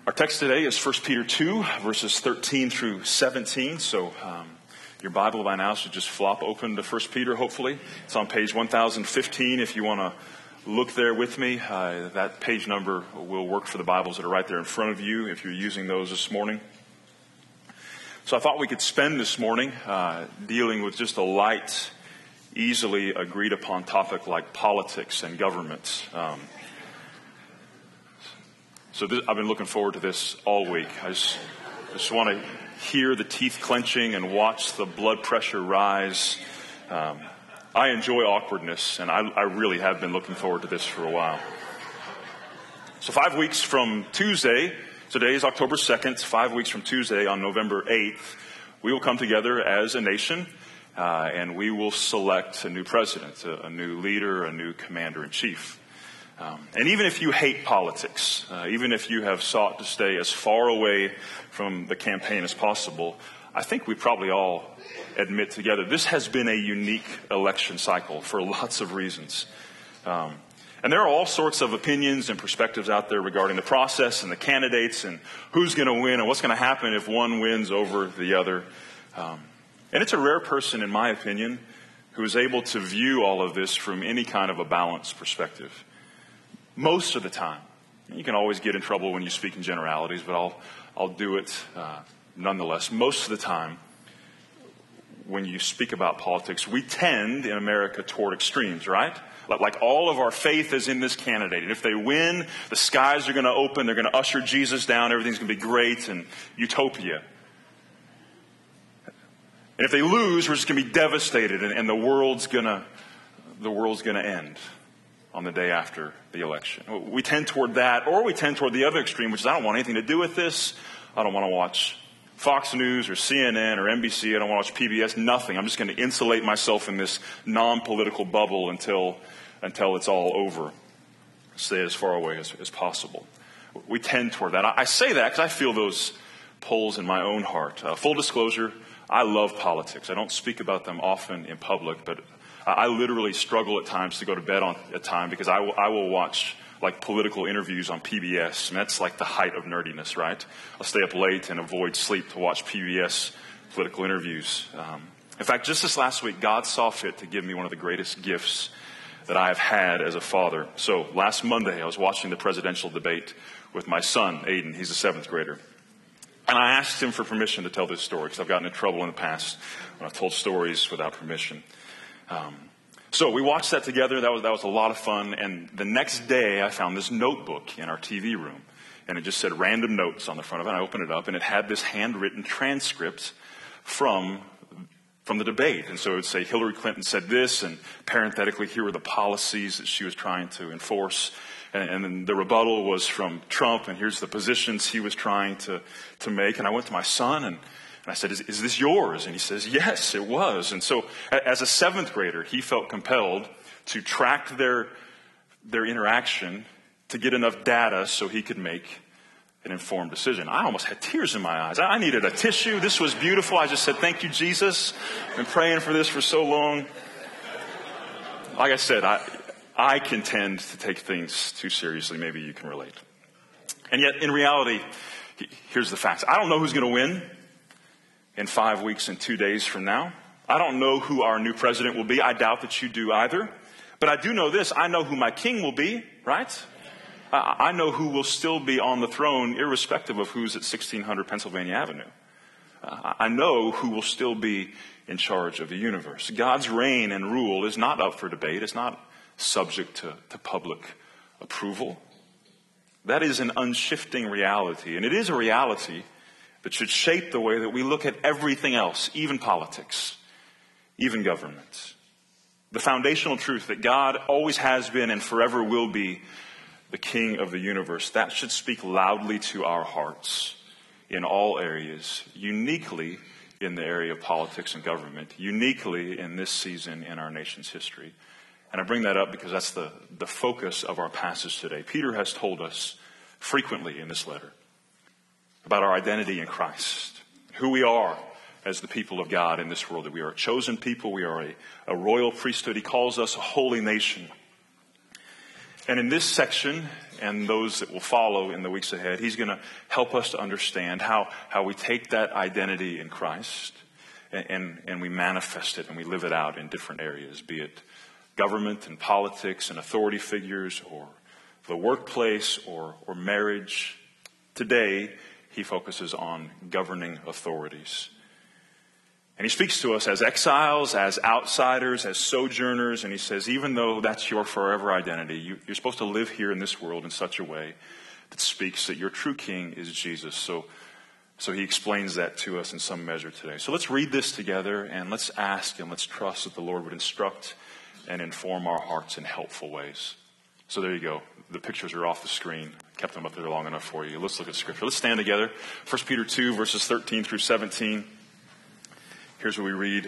Our text today is 1 Peter 2, verses 13 through 17. So your Bible by now should just flop open to 1 Peter, hopefully. It's on page 1015 if you want to look there with me. That page number will work for the Bibles that are right there in front of you if you're using those this morning. So I thought we could spend this morning dealing with just a light, easily agreed upon topic like politics and government. I've been looking forward to this all week. I just want to hear the teeth clenching and watch the blood pressure rise. I enjoy awkwardness, and I really have been looking forward to this for a while. So 5 weeks from Tuesday, today is October 2nd, 5 weeks from Tuesday on November 8th, we will come together as a nation, and we will select a new president, a new leader, a new commander-in-chief. And even if you hate politics, even if you have sought to stay as far away from the campaign as possible, I think we probably all admit together this has been a unique election cycle for lots of reasons. And there are all sorts of opinions and perspectives out there regarding the process and the candidates and who's going to win and what's going to happen if one wins over the other. And it's a rare person, in my opinion, who is able to view all of this from any kind of a balanced perspective. Most of the time, you can always get in trouble when you speak in generalities, but I'll do it nonetheless. Most of the time, when you speak about politics, we tend in America toward extremes, right? Like all of our faith is in this candidate. And if they win, the skies are going to open. They're going to usher Jesus down. Everything's going to be great and utopia. And if they lose, we're just going to be devastated, and the world's going to end on the day after the election. We tend toward that, or we tend toward the other extreme, which is I don't want anything to do with this. I don't want to watch Fox News or CNN or NBC. I don't want to watch PBS, nothing. I'm just going to insulate myself in this non-political bubble until it's all over. Stay as far away as possible. We tend toward that. I say that because I feel those pulls in my own heart. Full disclosure, I love politics. I don't speak about them often in public, but I literally struggle at times to go to bed at time because I will watch like political interviews on PBS, and that's like the height of nerdiness, right? I'll stay up late and avoid sleep to watch PBS political interviews. In fact, just this last week, God saw fit to give me one of the greatest gifts that I have had as a father. So last Monday, I was watching the presidential debate with my son, Aiden. He's a 7th grader. And I asked him for permission to tell this story because I've gotten in trouble in the past when I've told stories without permission. So we watched that together. That was a lot of fun. And the next day, I found this notebook in our TV room, and it just said random notes on the front of it. And I opened it up, and it had this handwritten transcript from the debate. And so it would say Hillary Clinton said this, and parenthetically, here were the policies that she was trying to enforce. And then the rebuttal was from Trump, and here's the positions he was trying to make. And I went to my son, and I said, is this yours? And he says, yes, it was. And so as a 7th grader, he felt compelled to track their interaction to get enough data so he could make an informed decision. I almost had tears in my eyes. I needed a tissue. This was beautiful. I just said, thank you, Jesus. I've been praying for this for so long. Like I said, I can tend to take things too seriously. Maybe you can relate. And yet, in reality, here's the facts. I don't know who's going to win in 5 weeks and 2 days from now. I don't know who our new president will be. I doubt that you do either. But I do know this. I know who my king will be, right? I know who will still be on the throne irrespective of who's at 1600 Pennsylvania Avenue. I know who will still be in charge of the universe. God's reign and rule is not up for debate. It's not subject to public approval. That is an unshifting reality. And it is a reality that should shape the way that we look at everything else, even politics, even government. The foundational truth that God always has been and forever will be the King of the universe, that should speak loudly to our hearts in all areas, uniquely in the area of politics and government, uniquely in this season in our nation's history. And I bring that up because that's the focus of our passage today. Peter has told us frequently in this letter about our identity in Christ, who we are as the people of God in this world, that we are a chosen people, we are a royal priesthood. He calls us a holy nation. And in this section and those that will follow in the weeks ahead, he's going to help us to understand how we take that identity in Christ and we manifest it and we live it out in different areas, be it government and politics and authority figures or the workplace or marriage. Today, he focuses on governing authorities. And he speaks to us as exiles, as outsiders, as sojourners, and he says, even though that's your forever identity, you're supposed to live here in this world in such a way that speaks that your true king is Jesus. So he explains that to us in some measure today. So let's read this together, and let's ask and let's trust that the Lord would instruct and inform our hearts in helpful ways. So there you go. The pictures are off the screen. Kept them up there long enough for you. Let's look at Scripture. Let's stand together. 1 Peter 2, verses 13 through 17. Here's what we read.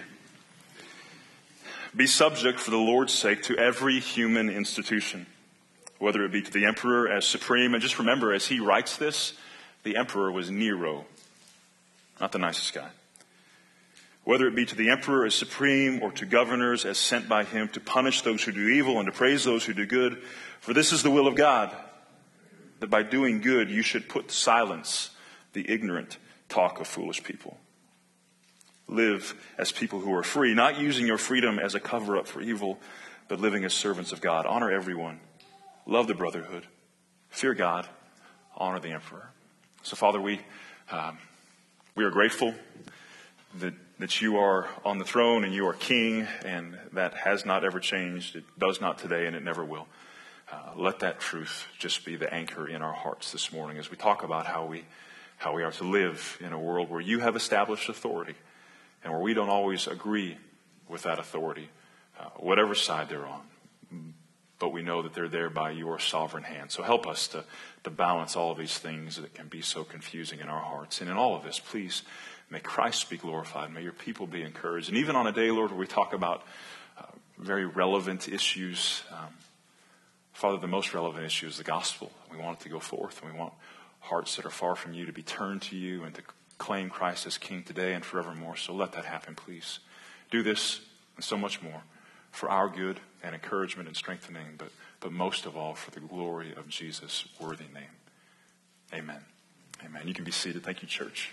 Be subject for the Lord's sake to every human institution, whether it be to the emperor as supreme. And just remember, as he writes this, the emperor was Nero, not the nicest guy. Whether it be to the emperor as supreme or to governors as sent by him to punish those who do evil and to praise those who do good. For this is the will of God, that by doing good you should put to silence the ignorant talk of foolish people. Live as people who are free, not using your freedom as a cover-up for evil, but living as servants of God. Honor everyone. Love the brotherhood. Fear God. Honor the emperor. So, Father, we are grateful that you are on the throne and you are king, and that has not ever changed. It does not today, and it never will. Let that truth just be the anchor in our hearts this morning as we talk about how we are to live in a world where you have established authority and where we don't always agree with that authority, whatever side they're on. But we know that they're there by your sovereign hand. So help us to balance all of these things that can be so confusing in our hearts. And in all of this, please, may Christ be glorified. May your people be encouraged. And even on a day, Lord, where we talk about very relevant issues, Father, the most relevant issue is the gospel. We want it to go forth, and we want hearts that are far from you to be turned to you and to claim Christ as King today and forevermore. So let that happen, please. Do this and so much more for our good and encouragement and strengthening, but most of all for the glory of Jesus' worthy name. Amen. Amen. You can be seated. Thank you, church.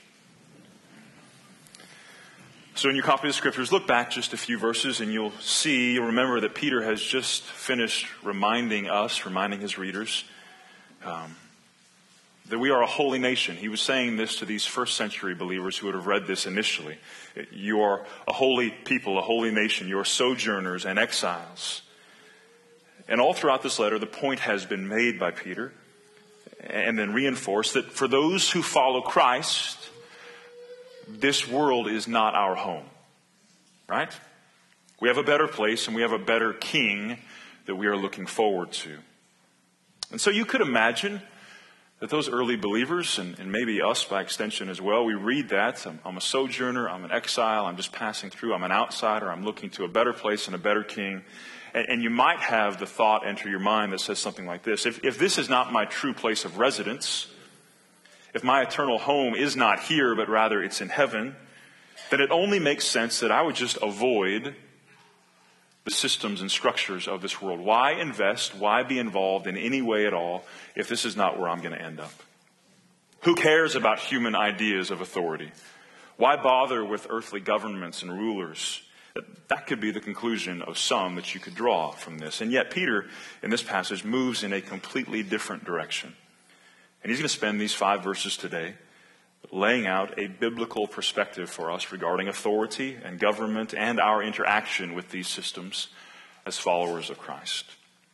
So in your copy of the Scriptures, look back just a few verses and you'll remember that Peter has just finished reminding his readers, that we are a holy nation. He was saying this to these first century believers who would have read this initially. You are a holy people, a holy nation. You are sojourners and exiles. And all throughout this letter, the point has been made by Peter and then reinforced that for those who follow Christ, this world is not our home, right? We have a better place and we have a better king that we are looking forward to. And so you could imagine that those early believers, and maybe us by extension as well, we read that. I'm a sojourner, I'm an exile, I'm just passing through, I'm an outsider, I'm looking to a better place and a better king. And you might have the thought enter your mind that says something like this. If this is not my true place of residence, if my eternal home is not here, but rather it's in heaven, then it only makes sense that I would just avoid the systems and structures of this world. Why invest? Why be involved in any way at all if this is not where I'm going to end up? Who cares about human ideas of authority? Why bother with earthly governments and rulers? That could be the conclusion of some that you could draw from this. And yet Peter, in this passage, moves in a completely different direction. And he's going to spend these 5 verses today laying out a biblical perspective for us regarding authority and government and our interaction with these systems as followers of Christ.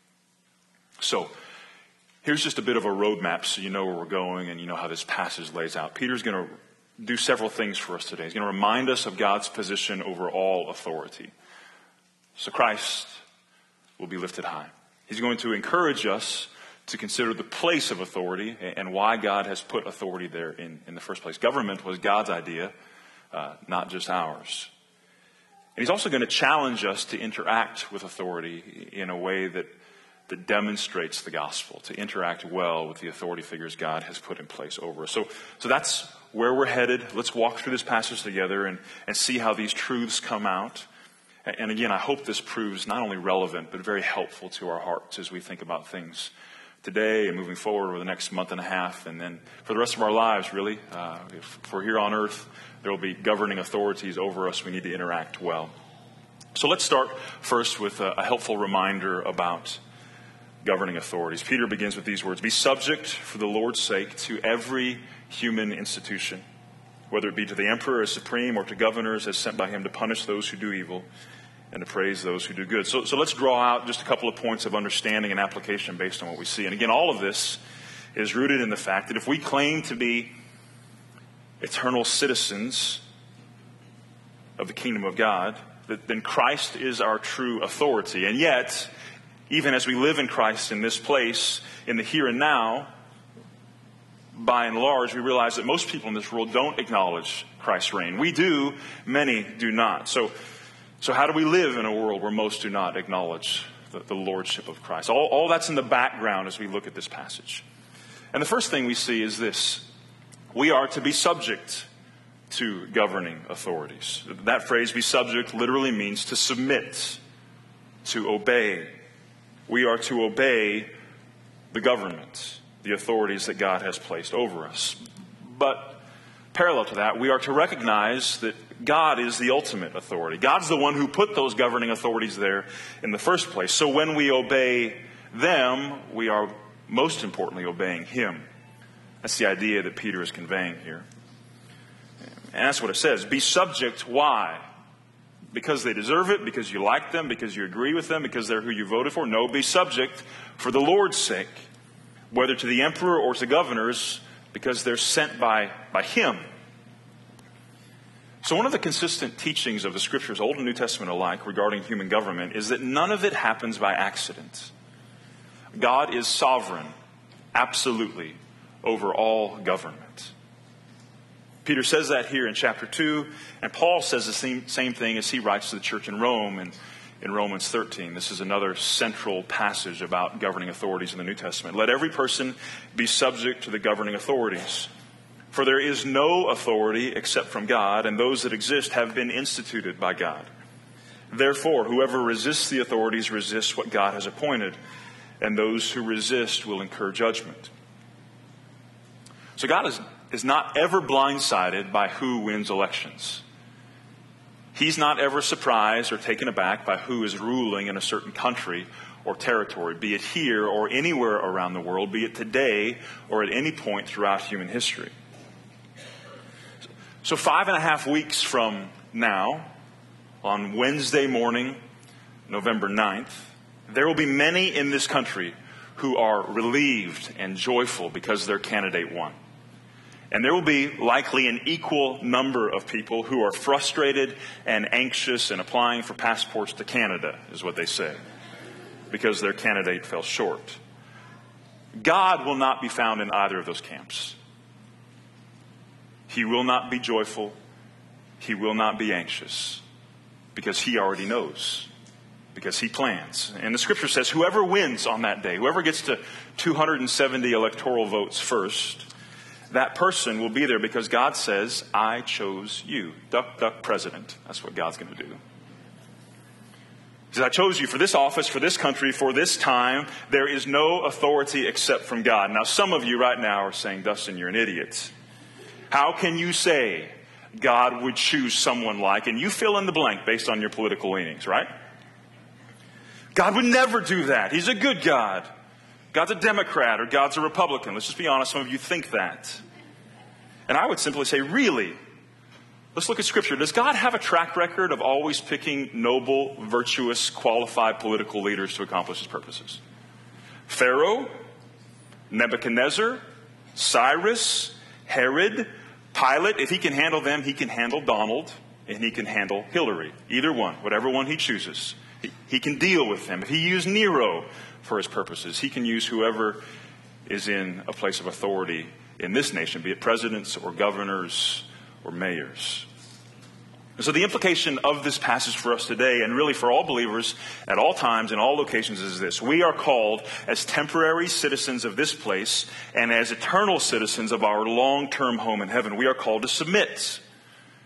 So, here's just a bit of a roadmap so you know where we're going and you know how this passage lays out. Peter's going to do several things for us today. He's going to remind us of God's position over all authority. So Christ will be lifted high. He's going to encourage us to consider the place of authority and why God has put authority there in the first place. Government was God's idea, not just ours. And he's also going to challenge us to interact with authority in a way that demonstrates the gospel, to interact well with the authority figures God has put in place over us. So that's where we're headed. Let's walk through this passage together and see how these truths come out. And again, I hope this proves not only relevant, but very helpful to our hearts as we think about things today and moving forward over the next month and a half, and then for the rest of our lives, really. If we're here on earth, there will be governing authorities over us. We need to interact well. So let's start first with a helpful reminder about governing authorities. Peter begins with these words: "Be subject for the Lord's sake to every human institution, whether it be to the emperor as supreme or to governors as sent by him to punish those who do evil and to praise those who do good." So let's draw out just a couple of points of understanding and application based on what we see. And again, all of this is rooted in the fact that if we claim to be eternal citizens of the kingdom of God, then Christ is our true authority. And yet, even as we live in Christ in this place, in the here and now, by and large, we realize that most people in this world don't acknowledge Christ's reign. We do, many do not. So how do we live in a world where most do not acknowledge the lordship of Christ? All that's in the background as we look at this passage. And the first thing we see is this: we are to be subject to governing authorities. That phrase, be subject, literally means to submit, to obey. We are to obey the government, the authorities that God has placed over us. But parallel to that, we are to recognize that God is the ultimate authority. God's the one who put those governing authorities there in the first place. So when we obey them, we are most importantly obeying Him. That's the idea that Peter is conveying here. And that's what it says. Be subject. Why? Because they deserve it? Because you like them? Because you agree with them? Because they're who you voted for? No, be subject for the Lord's sake, whether to the emperor or to governors, because they're sent by Him. So one of the consistent teachings of the Scriptures, Old and New Testament alike, regarding human government is that none of it happens by accident. God is sovereign, absolutely, over all government. Peter says that here in chapter 2, and Paul says the same thing as he writes to the church in Rome in Romans 13. This is another central passage about governing authorities in the New Testament. Let every person be subject to the governing authorities. For there is no authority except from God, and those that exist have been instituted by God. Therefore, whoever resists the authorities resists what God has appointed, and those who resist will incur judgment. So God is not ever blindsided by who wins elections. He's not ever surprised or taken aback by who is ruling in a certain country or territory, be it here or anywhere around the world, be it today or at any point throughout human history. So 5.5 weeks from now, on Wednesday morning, November 9th, there will be many in this country who are relieved and joyful because their candidate won. And there will be likely an equal number of people who are frustrated and anxious and applying for passports to Canada, is what they say, because their candidate fell short. God will not be found in either of those camps. He will not be joyful. He will not be anxious, because He already knows, because He plans. And the Scripture says whoever wins on that day, whoever gets to 270 electoral votes first, that person will be there because God says, I chose you. Duck, duck, president. That's what God's going to do. He says, I chose you for this office, for this country, for this time. There is no authority except from God. Now, some of you right now are saying, Dustin, you're an idiot. How can you say God would choose someone like, and you fill in the blank based on your political leanings, right? God would never do that. He's a good God. God's a Democrat or God's a Republican. Let's just be honest, some of you think that. And I would simply say, really? Let's look at Scripture. Does God have a track record of always picking noble, virtuous, qualified political leaders to accomplish His purposes? Pharaoh, Nebuchadnezzar, Cyrus, Herod, Pilate. If He can handle them, He can handle Donald, and He can handle Hillary. Either one, whatever one He chooses. He can deal with them. If He used Nero for His purposes, He can use whoever is in a place of authority in this nation, be it presidents or governors or mayors. And so the implication of this passage for us today, and really for all believers at all times and all locations, is this: we are called as temporary citizens of this place and as eternal citizens of our long-term home in heaven. We are called to submit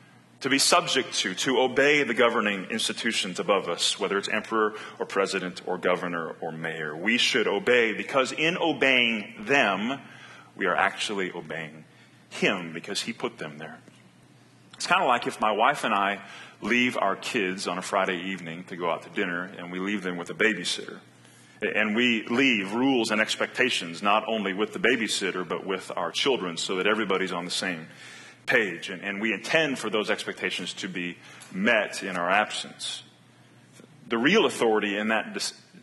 to be subject to obey the governing institutions above us, whether it's emperor or president or governor or mayor. We should obey because in obeying them, we are actually obeying him because he put them there. It's kind of like if my wife and I leave our kids on a Friday evening to go out to dinner and we leave them with a babysitter. And we leave rules and expectations not only with the babysitter but with our children so that everybody's on the same page. And we intend for those expectations to be met in our absence. The real authority in that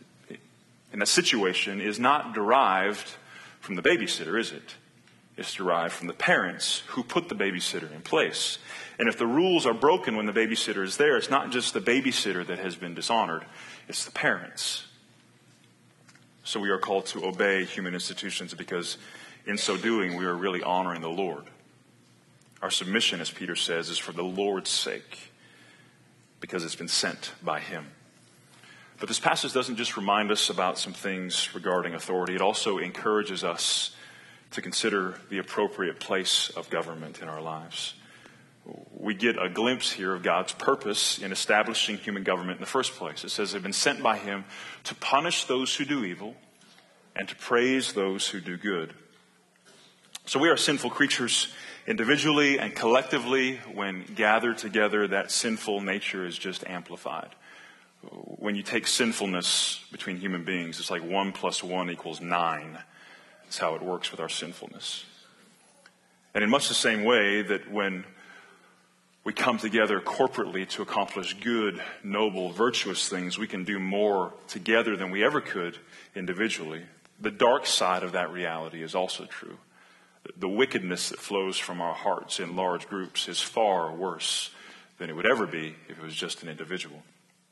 situation is not derived from the babysitter, is it? It's derived from the parents who put the babysitter in place. And if the rules are broken when the babysitter is there, it's not just the babysitter that has been dishonored, it's the parents. So we are called to obey human institutions because in so doing we are really honoring the Lord. Our submission, as Peter says, is for the Lord's sake because it's been sent by him. But this passage doesn't just remind us about some things regarding authority. It also encourages us to consider the appropriate place of government in our lives. We get a glimpse here of God's purpose in establishing human government in the first place. It says they've been sent by him to punish those who do evil and to praise those who do good. So we are sinful creatures individually and collectively. When gathered together, that sinful nature is just amplified. When you take sinfulness between human beings, it's like 1 + 1 = 9. That's how it works with our sinfulness. And in much the same way that when we come together corporately to accomplish good, noble, virtuous things, we can do more together than we ever could individually. The dark side of that reality is also true. The wickedness that flows from our hearts in large groups is far worse than it would ever be if it was just an individual.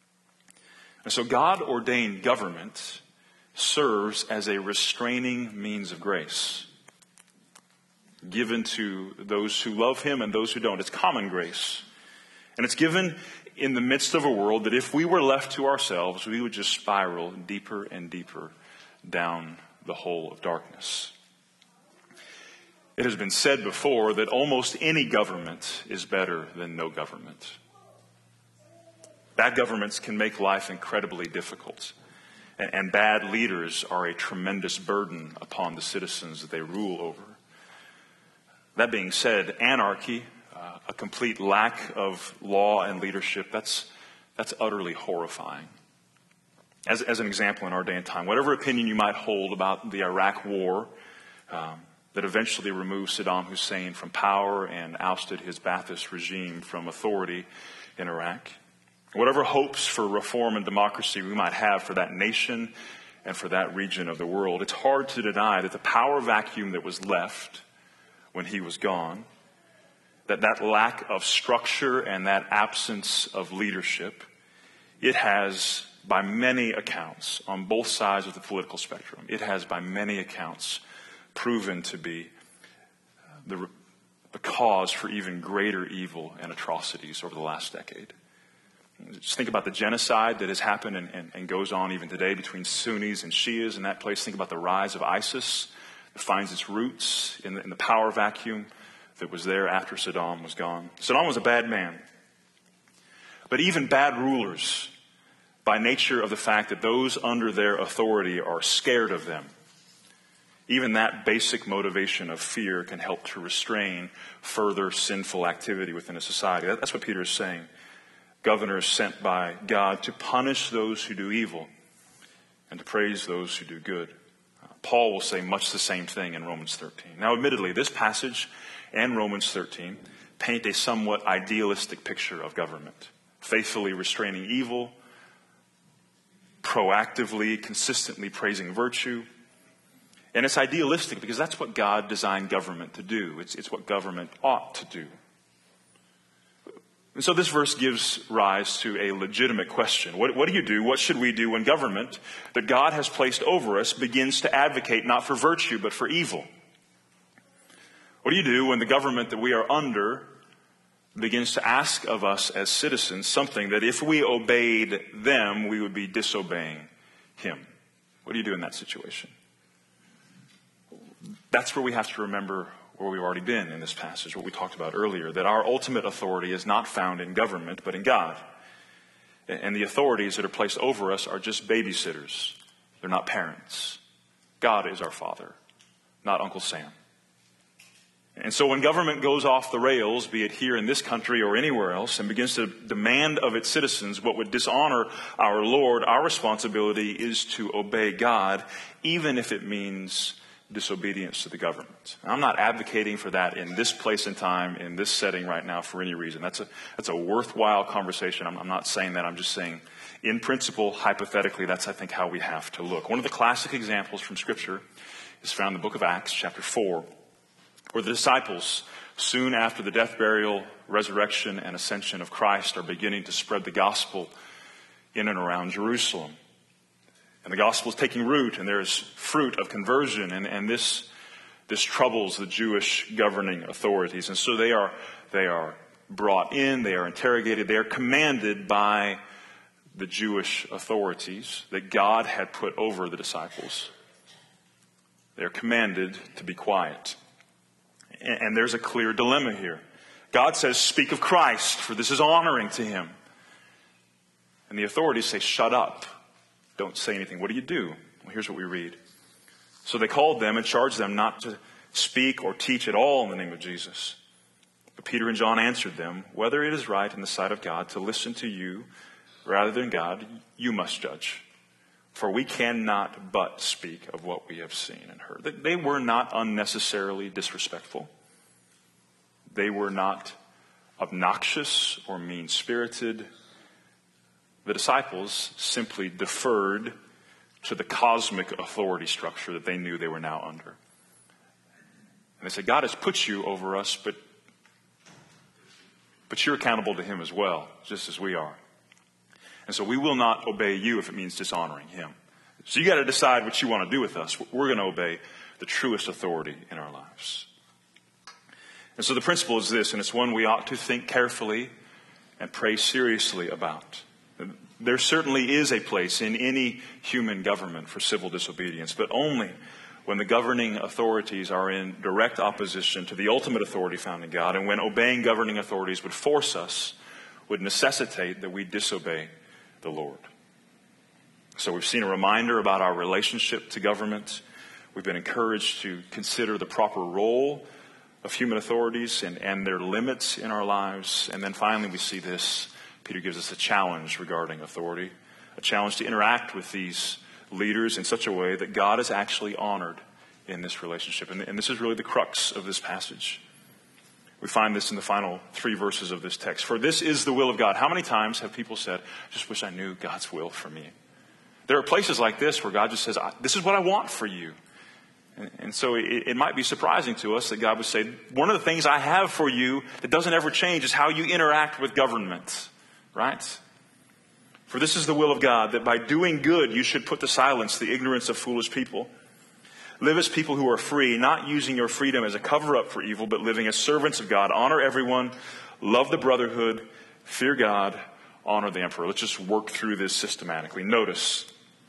And so God-ordained government serves as a restraining means of grace given to those who love him and those who don't. It's common grace. And it's given in the midst of a world that if we were left to ourselves, we would just spiral deeper and deeper down the hole of darkness. It has been said before that almost any government is better than no government. Bad governments can make life incredibly difficult. And bad leaders are a tremendous burden upon the citizens that they rule over. That being said, anarchy, a complete lack of law and leadership, that's utterly horrifying. As an example in our day and time, whatever opinion you might hold about the Iraq War that eventually removed Saddam Hussein from power and ousted his Ba'athist regime from authority in Iraq, whatever hopes for reform and democracy we might have for that nation and for that region of the world, it's hard to deny that the power vacuum that was left when he was gone, that lack of structure and that absence of leadership, it has, by many accounts, on both sides of the political spectrum, it has, by many accounts, proven to be the cause for even greater evil and atrocities over the last decade. Just think about the genocide that has happened and goes on even today between Sunnis and Shias in that place. Think about the rise of ISIS that finds its roots in the power vacuum that was there after Saddam was gone. Saddam was a bad man. But even bad rulers, by nature of the fact that those under their authority are scared of them, even that basic motivation of fear can help to restrain further sinful activity within a society. That's what Peter is saying. Governors sent by God to punish those who do evil and to praise those who do good. Paul will say much the same thing in Romans 13. Now, admittedly, this passage and Romans 13 paint a somewhat idealistic picture of government, faithfully restraining evil, proactively, consistently praising virtue. And it's idealistic because that's what God designed government to do. It's what government ought to do. And so this verse gives rise to a legitimate question. What do you do? What should we do when government that God has placed over us begins to advocate not for virtue but for evil? What do you do when the government that we are under begins to ask of us as citizens something that if we obeyed them, we would be disobeying him? What do you do in that situation? That's where we have to remember where we've already been in this passage, what we talked about earlier, that our ultimate authority is not found in government, but in God. And the authorities that are placed over us are just babysitters. They're not parents. God is our Father, not Uncle Sam. And so when government goes off the rails, be it here in this country or anywhere else, and begins to demand of its citizens what would dishonor our Lord, our responsibility is to obey God, even if it means disobedience to the government. I'm not advocating for that in this place and time, in this setting right now for any reason. That's a worthwhile conversation. I'm not saying that. I'm just saying, in principle, hypothetically, that's, I think, how we have to look. One of the classic examples from Scripture is found in the book of Acts, chapter 4, where the disciples, soon after the death, burial, resurrection, and ascension of Christ, are beginning to spread the gospel in and around Jerusalem. And the gospel is taking root, and there's fruit of conversion, and this troubles the Jewish governing authorities. And so they are brought in, they are interrogated, they are commanded by the Jewish authorities that God had put over the disciples. They are commanded to be quiet. And there's a clear dilemma here. God says, speak of Christ, for this is honoring to him. And the authorities say, shut up. Don't say anything. What do? Well, here's what we read. So they called them and charged them not to speak or teach at all in the name of Jesus. But Peter and John answered them, whether it is right in the sight of God to listen to you rather than God, you must judge. For we cannot but speak of what we have seen and heard. They were not unnecessarily disrespectful. They were not obnoxious or mean-spirited. The disciples simply deferred to the cosmic authority structure that they knew they were now under. And they said, God has put you over us, but you're accountable to him as well, just as we are. And so we will not obey you if it means dishonoring him. So you got to decide what you want to do with us. We're going to obey the truest authority in our lives. And so the principle is this, and it's one we ought to think carefully and pray seriously about. There certainly is a place in any human government for civil disobedience, but only when the governing authorities are in direct opposition to the ultimate authority found in God, and when obeying governing authorities would force us, would necessitate that we disobey the Lord. So we've seen a reminder about our relationship to government. We've been encouraged to consider the proper role of human authorities and their limits in our lives. And then finally we see this. Peter gives us a challenge regarding authority, a challenge to interact with these leaders in such a way that God is actually honored in this relationship. And this is really the crux of this passage. We find this in the final 3 verses of this text. For this is the will of God. How many times have people said, I just wish I knew God's will for me? There are places like this where God just says, this is what I want for you. And so it might be surprising to us that God would say, one of the things I have for you that doesn't ever change is how you interact with government. Right? For this is the will of God, that by doing good you should put to silence the ignorance of foolish people. Live as people who are free, not using your freedom as a cover-up for evil, but living as servants of God. Honor everyone, love the brotherhood, fear God, honor the emperor. Let's just work through this systematically. Notice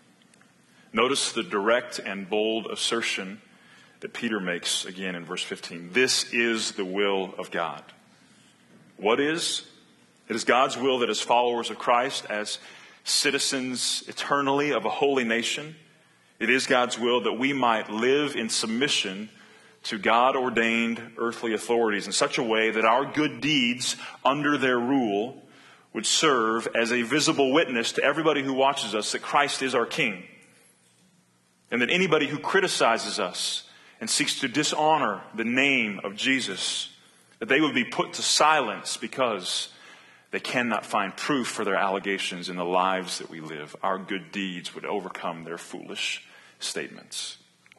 the direct and bold assertion that Peter makes again in verse 15. This is the will of God. What is? It is God's will that as followers of Christ, as citizens eternally of a holy nation, it is God's will that we might live in submission to God-ordained earthly authorities in such a way that our good deeds under their rule would serve as a visible witness to everybody who watches us that Christ is our King. And that anybody who criticizes us and seeks to dishonor the name of Jesus, that they would be put to silence because they cannot find proof for their allegations in the lives that we live. Our good deeds would overcome their foolish statements.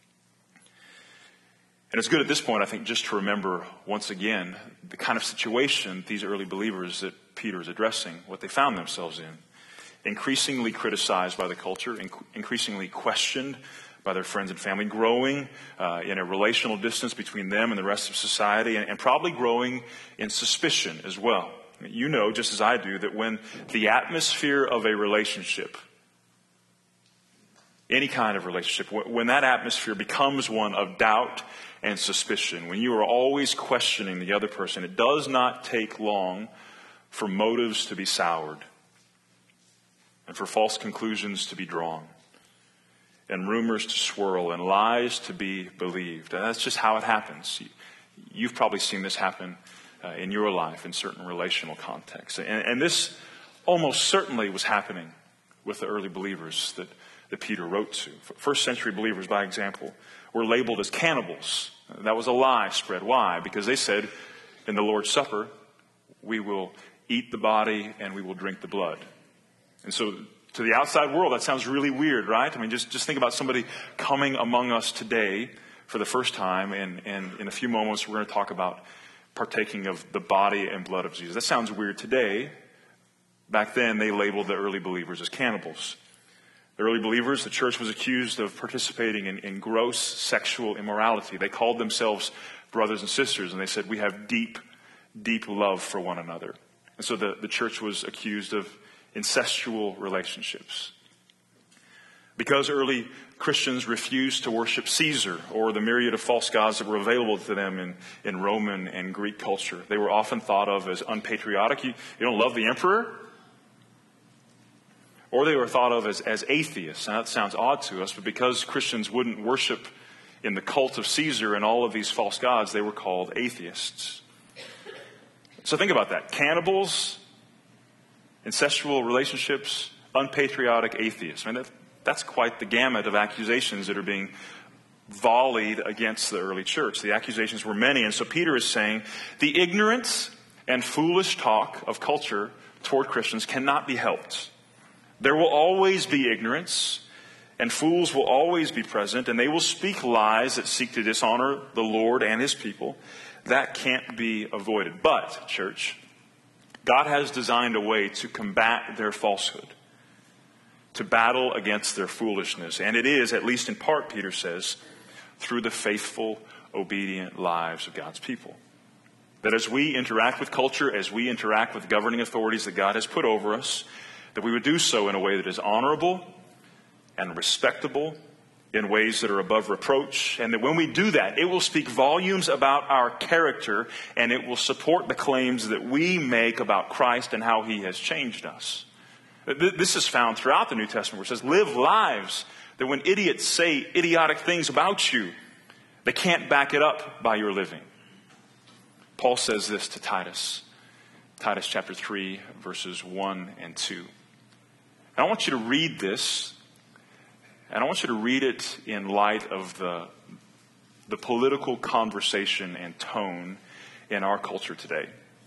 And it's good at this point, I think, just to remember once again the kind of situation these early believers that Peter is addressing, what they found themselves in. Increasingly criticized by the culture, increasingly questioned by their friends and family, growing in a relational distance between them and the rest of society, and probably growing in suspicion as well. You know, just as I do, that when the atmosphere of a relationship any kind of relationship, when that atmosphere becomes one of doubt and suspicion, when you are always questioning the other person, it does not take long for motives to be soured and for false conclusions to be drawn and rumors to swirl and lies to be believed. And that's just how it happens. You've probably seen this happen in your life in certain relational contexts. And this almost certainly was happening with the early believers that Peter wrote to. First century believers, by example, were labeled as cannibals. That was a lie spread. Why? Because they said in the Lord's Supper, we will eat the body and we will drink the blood. And so to the outside world, that sounds really weird, right? I mean, just think about somebody coming among us today for the first time, and in a few moments we're going to talk about partaking of the body and blood of Jesus. That sounds weird today. Back then, they labeled the early believers as cannibals. The early believers, the church was accused of participating in gross sexual immorality. They called themselves brothers and sisters, and they said, we have deep, deep love for one another. And so the church was accused of incestual relationships. Because early Christians refused to worship Caesar or the myriad of false gods that were available to them in Roman and Greek culture, they were often thought of as unpatriotic. You don't love the emperor? Or they were thought of as atheists. Now that sounds odd to us, but because Christians wouldn't worship in the cult of Caesar and all of these false gods, they were called atheists. So think about that. Cannibals, incestual relationships, unpatriotic atheists. I mean, that's quite the gamut of accusations that are being volleyed against the early church. The accusations were many, and so Peter is saying the ignorance and foolish talk of culture toward Christians cannot be helped. There will always be ignorance, and fools will always be present, and they will speak lies that seek to dishonor the Lord and His people. That can't be avoided. But, church, God has designed a way to combat their falsehood, to battle against their foolishness. And it is, at least in part, Peter says, through the faithful, obedient lives of God's people. That as we interact with culture, as we interact with governing authorities that God has put over us, that we would do so in a way that is honorable and respectable, in ways that are above reproach, and that when we do that, it will speak volumes about our character, and it will support the claims that we make about Christ and how He has changed us. This is found throughout the New Testament, where it says, live lives that when idiots say idiotic things about you, they can't back it up by your living. Paul says this to Titus. Titus chapter 3, verses 1 and 2. And I want you to read this, and I want you to read it in light of the political conversation and tone in our culture today.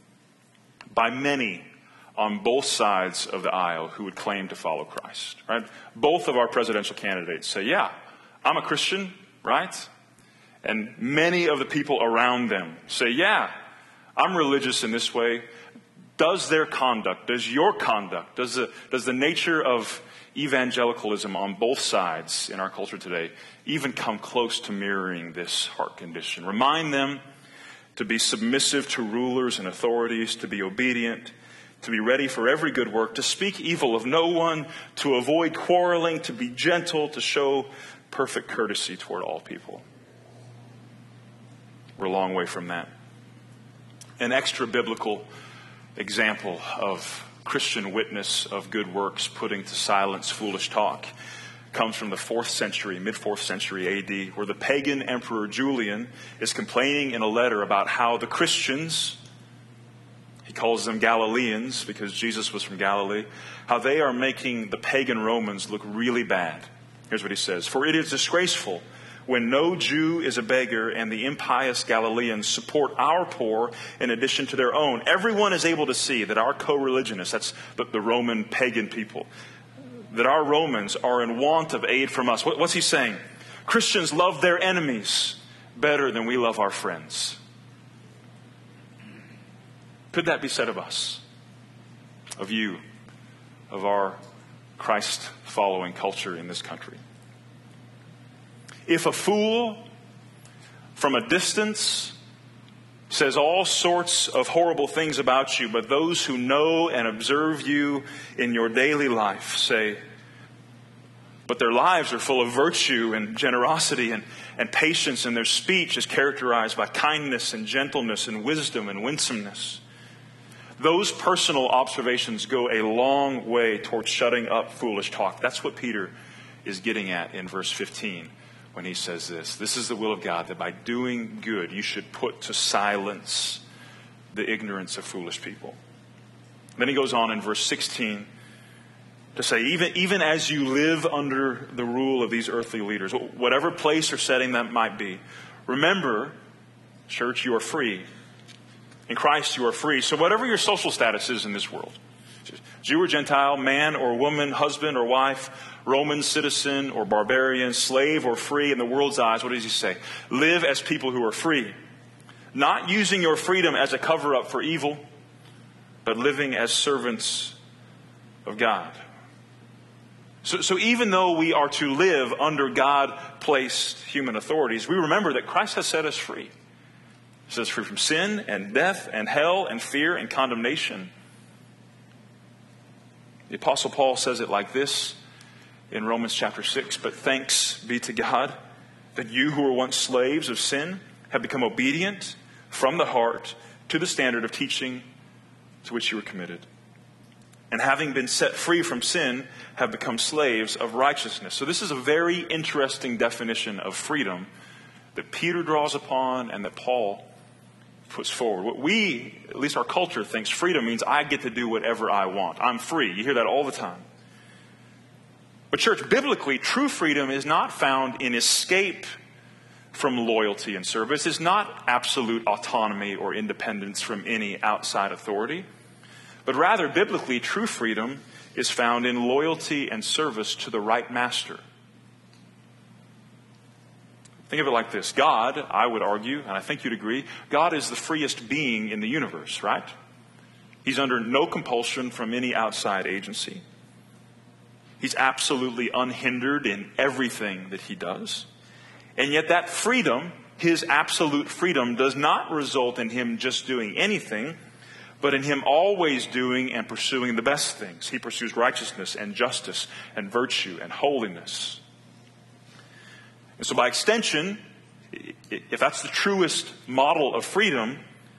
By many on both sides of the aisle who would claim to follow Christ, right? Both of our presidential candidates say, yeah, I'm a Christian, right? And many of the people around them say, yeah, I'm religious in this way. Does their conduct, does your conduct, does the nature of evangelicalism on both sides in our culture today even come close to mirroring this heart condition? Remind them to be submissive to rulers and authorities, to be obedient, to be ready for every good work, to speak evil of no one, to avoid quarreling, to be gentle, to show perfect courtesy toward all people. We're a long way from that. An extra biblical example of Christian witness of good works putting to silence foolish talk comes from the 4th century, mid-4th century AD, where the pagan emperor Julian is complaining in a letter about how the Christians, he calls them Galileans because Jesus was from Galilee, how they are making the pagan Romans look really bad. Here's what he says. For it is disgraceful when no Jew is a beggar and the impious Galileans support our poor in addition to their own. Everyone is able to see that our co-religionists, that's the Roman pagan people, that our Romans are in want of aid from us. What's he saying? Christians love their enemies better than we love our friends. Could that be said of us, of you, of our Christ-following culture in this country? If a fool from a distance says all sorts of horrible things about you, but those who know and observe you in your daily life say, but their lives are full of virtue and generosity and patience, and their speech is characterized by kindness and gentleness and wisdom and winsomeness. Those personal observations go a long way towards shutting up foolish talk. That's what Peter is getting at in verse 15 when he says this. This is the will of God, that by doing good you should put to silence the ignorance of foolish people. Then he goes on in verse 16 to say, even as you live under the rule of these earthly leaders, whatever place or setting that might be, remember, church, you are free. In Christ you are free. So whatever your social status is in this world, Jew or Gentile, man or woman, husband or wife, Roman citizen or barbarian, slave or free, in the world's eyes, what does he say? Live as people who are free, not using your freedom as a cover-up for evil, but living as servants of God. So even though we are to live under God-placed human authorities, we remember that Christ has set us free. He set us free from sin and death and hell and fear and condemnation. The Apostle Paul says it like this in Romans chapter 6, but thanks be to God that you who were once slaves of sin have become obedient from the heart to the standard of teaching to which you were committed. And having been set free from sin, have become slaves of righteousness. So this is a very interesting definition of freedom that Peter draws upon and that Paul puts forward. What we, at least our culture, thinks freedom means I get to do whatever I want. I'm free. You hear that all the time. But church, biblically, true freedom is not found in escape from loyalty and service. It's not absolute autonomy or independence from any outside authority. But rather, biblically, true freedom is found in loyalty and service to the right master. Think of it like this. God, I would argue, and I think you'd agree, God is the freest being in the universe, right? He's under no compulsion from any outside agency. He's absolutely unhindered in everything that he does. And yet that freedom, his absolute freedom, does not result in him just doing anything, but in him always doing and pursuing the best things. He pursues righteousness and justice and virtue and holiness. And so by extension, if that's the truest model of freedom,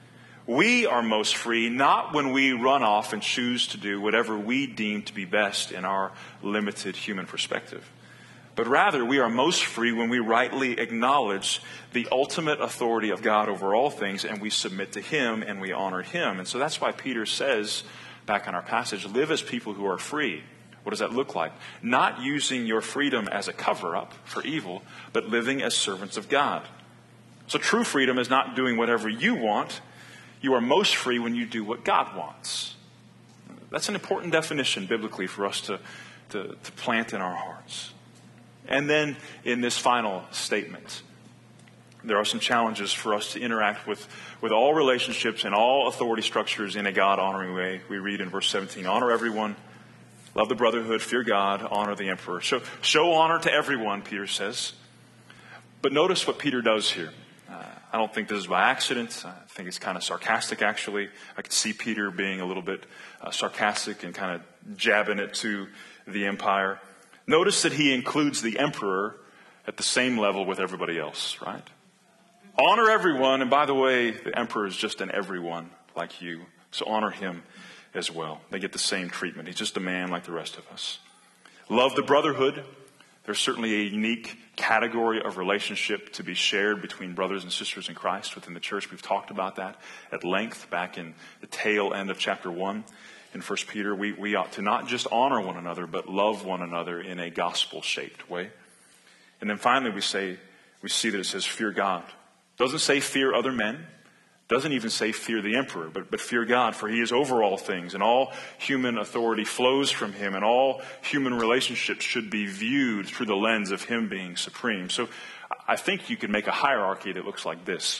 we are most free not when we run off and choose to do whatever we deem to be best in our limited human perspective. But rather, we are most free when we rightly acknowledge the ultimate authority of God over all things, and we submit to him and we honor him. And so that's why Peter says, back in our passage, live as people who are free. What does that look like? Not using your freedom as a cover-up for evil, but living as servants of God. So true freedom is not doing whatever you want. You are most free when you do what God wants. That's an important definition biblically for us to plant in our hearts. And then in this final statement, there are some challenges for us to interact with all relationships and all authority structures in a God-honoring way. We read in verse 17, honor everyone, love the brotherhood, fear God, honor the emperor. Show honor to everyone, Peter says. But notice what Peter does here. I don't think this is by accident. I think it's kind of sarcastic, actually. I could see Peter being a little bit sarcastic and kind of jabbing it to the empire. Notice that he includes the emperor at the same level with everybody else, right? Honor everyone, and by the way, the emperor is just an everyone like you, so honor him as well. They get the same treatment. He's just a man like the rest of us. Love the brotherhood. There's certainly a unique category of relationship to be shared between brothers and sisters in Christ within the church. We've talked about that at length back in the tail end of chapter 1 in 1 Peter. We ought to not just honor one another, but love one another in a gospel-shaped way. And then finally we see that it says fear God. It doesn't say fear other men. Doesn't even say fear the emperor, but fear God, for he is over all things, and all human authority flows from him, and all human relationships should be viewed through the lens of him being supreme. So I think you could make a hierarchy that looks like this.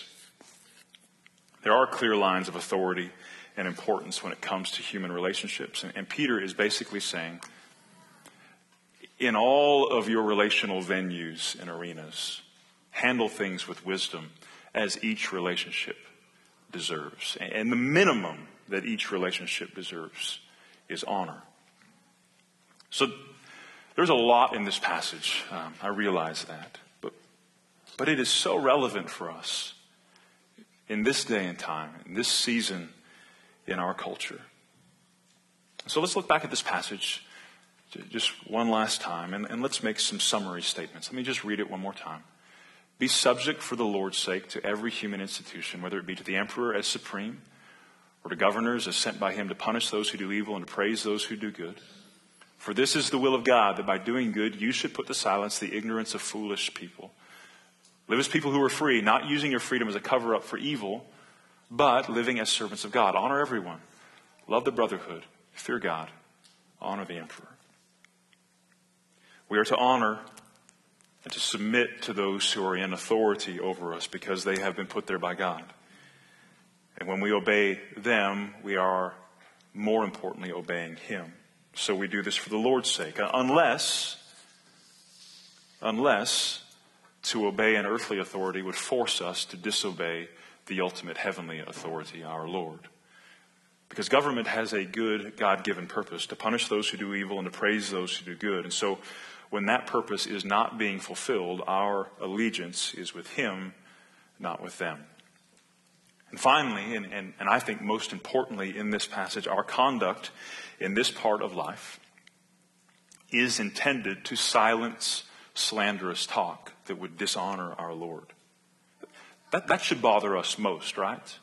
There are clear lines of authority and importance when it comes to human relationships. And Peter is basically saying, in all of your relational venues and arenas, handle things with wisdom as each relationship deserves. And the minimum that each relationship deserves is honor. So There's a lot in this passage. I realize that. But it is so relevant for us in this day and time, in this season in our culture. So let's look back at this passage just one last time, and let's make some summary statements. Let me just read it one more time. Be subject for the Lord's sake to every human institution, whether it be to the emperor as supreme, or to governors as sent by him to punish those who do evil and to praise those who do good. For this is the will of God, that by doing good you should put to silence the ignorance of foolish people. Live as people who are free, not using your freedom as a cover-up for evil, but living as servants of God. Honor everyone. Love the brotherhood. Fear God. Honor the emperor. We are to honor and to submit to those who are in authority over us because they have been put there by God. And when we obey them, we are, more importantly, obeying Him. So we do this for the Lord's sake. Unless to obey an earthly authority would force us to disobey the ultimate heavenly authority, our Lord. Because government has a good, God-given purpose, to punish those who do evil and to praise those who do good. And so when that purpose is not being fulfilled, our allegiance is with Him, not with them. And finally, and I think most importantly in this passage, our conduct in this part of life is intended to silence slanderous talk that would dishonor our Lord. That should bother us most, right?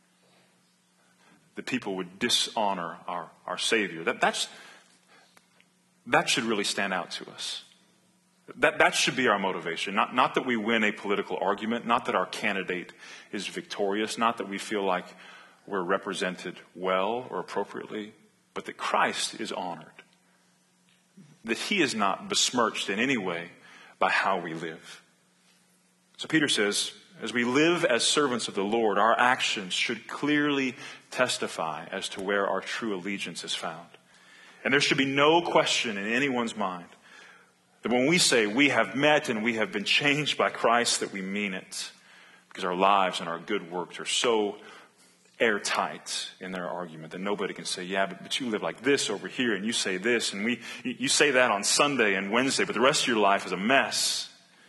That people would dishonor our Savior. That should really stand out to us. That should be our motivation. Not that we win a political argument, not that our candidate is victorious, not that we feel like we're represented well or appropriately, but that Christ is honored. That He is not besmirched in any way by how we live. So Peter says, as we live as servants of the Lord, our actions should clearly testify as to where our true allegiance is found. And there should be no question in anyone's mind that when we say we have met and we have been changed by Christ, that we mean it. Because our lives and our good works are so airtight in their argument that nobody can say, yeah, but you live like this over here and you say this and you say that on Sunday and Wednesday, but the rest of your life is a mess.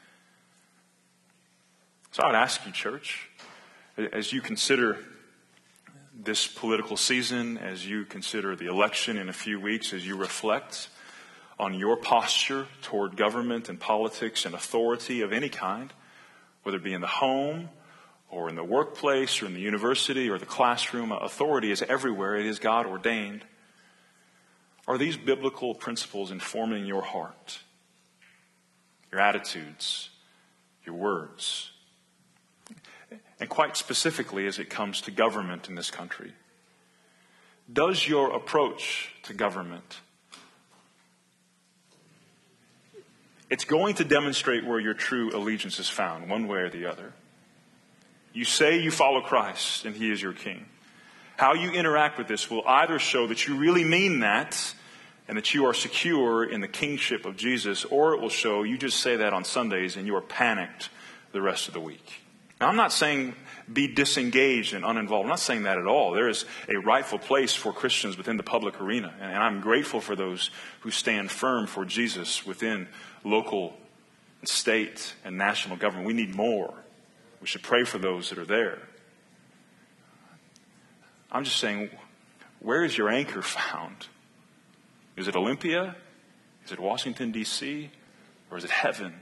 So I would ask you, church, as you consider this political season, as you consider the election in a few weeks, as you reflect on your posture toward government and politics and authority of any kind, whether it be in the home or in the workplace or in the university or the classroom, authority is everywhere. It is God ordained. Are these biblical principles informing your heart, your attitudes, your words? And quite specifically as it comes to government in this country, does your approach to government, it's going to demonstrate where your true allegiance is found, one way or the other. You say you follow Christ and He is your King. How you interact with this will either show that you really mean that and that you are secure in the kingship of Jesus, or it will show you just say that on Sundays and you are panicked the rest of the week. Now, I'm not saying be disengaged and uninvolved. I'm not saying that at all. There is a rightful place for Christians within the public arena. And I'm grateful for those who stand firm for Jesus within local, state, and national government. We need more. We should pray for those that are there. I'm just saying, where is your anchor found? Is it Olympia? Is it Washington, D.C.? Or is it heaven?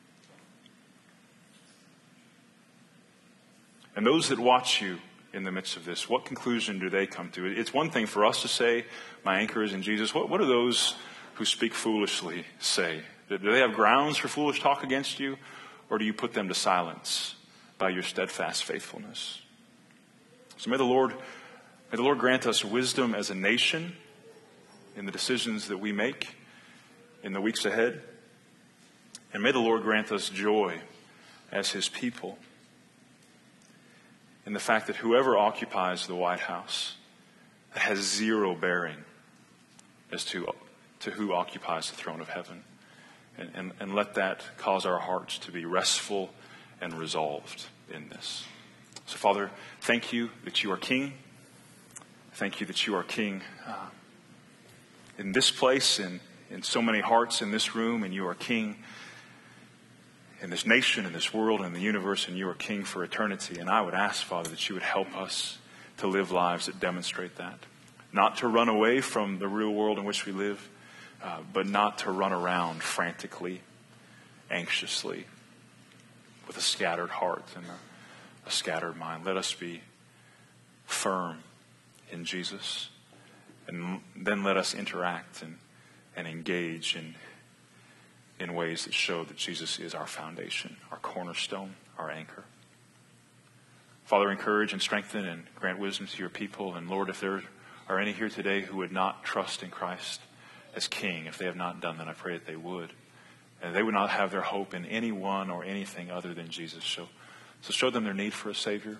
And those that watch you in the midst of this, what conclusion do they come to? It's one thing for us to say, my anchor is in Jesus. What do those who speak foolishly say? Do they have grounds for foolish talk against you? Or do you put them to silence by your steadfast faithfulness? So may the Lord grant us wisdom as a nation in the decisions that we make in the weeks ahead. And may the Lord grant us joy as His people in the fact that whoever occupies the White House has zero bearing as to who occupies the throne of heaven. And let that cause our hearts to be restful and resolved in this. So, Father, thank you that you are King. Thank you that you are King in this place and in so many hearts in this room, and you are King in this nation, in this world, in the universe, and you are King for eternity. And I would ask, Father, that you would help us to live lives that demonstrate that. Not to run away from the real world in which we live, but not to run around frantically, anxiously, with a scattered heart and a scattered mind. Let us be firm in Jesus, and then let us interact and engage in ways that show that Jesus is our foundation, our cornerstone, our anchor. Father, encourage and strengthen and grant wisdom to your people. And Lord, if there are any here today who would not trust in Christ as King, if they have not done that, I pray that they would. And they would not have their hope in anyone or anything other than Jesus. So show them their need for a Savior.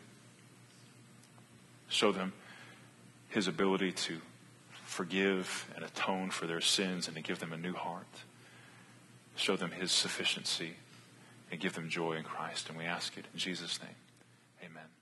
Show them his ability to forgive and atone for their sins and to give them a new heart. Show them his sufficiency and give them joy in Christ. And we ask it in Jesus' name. Amen.